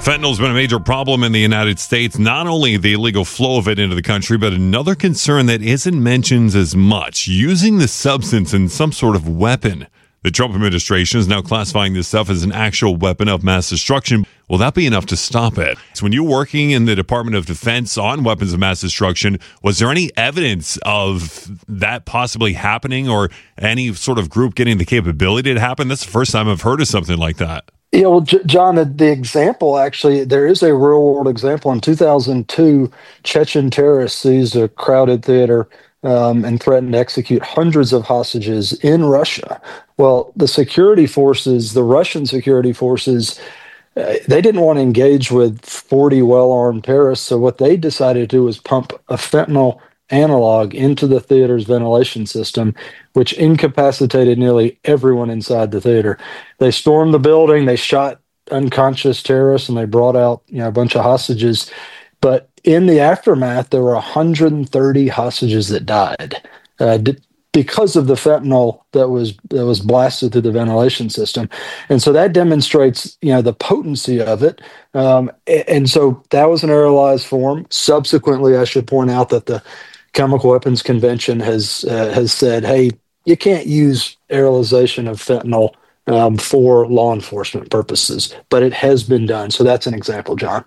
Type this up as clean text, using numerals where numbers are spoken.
Fentanyl's been a major problem in the United States, not only the illegal flow of it into the country, but another concern that isn't mentioned as much, using the substance in some sort of weapon. The Trump administration is now classifying this stuff as an actual weapon of mass destruction. Will that be enough to stop it? So when you're working in the Department of Defense on weapons of mass destruction, was there any evidence of that possibly happening or any sort of group getting the capability to happen? That's the first time I've heard of something like that. Yeah, well, John, the example, actually, there is a real-world example. In 2002, Chechen terrorists seized a crowded theater and threatened to execute hundreds of hostages in Russia. Well, the Russian security forces, they didn't want to engage with 40 well-armed terrorists, so what they decided to do was pump a fentanyl analog into the theater's ventilation system, which incapacitated nearly everyone inside the theater. They stormed the building, they shot unconscious terrorists, and they brought out a bunch of hostages. But in the aftermath, there were 130 hostages that died because of the fentanyl that was blasted through the ventilation system. And so that demonstrates the potency of it. And so that was an aerolized form. Subsequently, I should point out that the Chemical Weapons Convention has said, hey, you can't use aerolization of fentanyl for law enforcement purposes, but it has been done. So that's an example, John.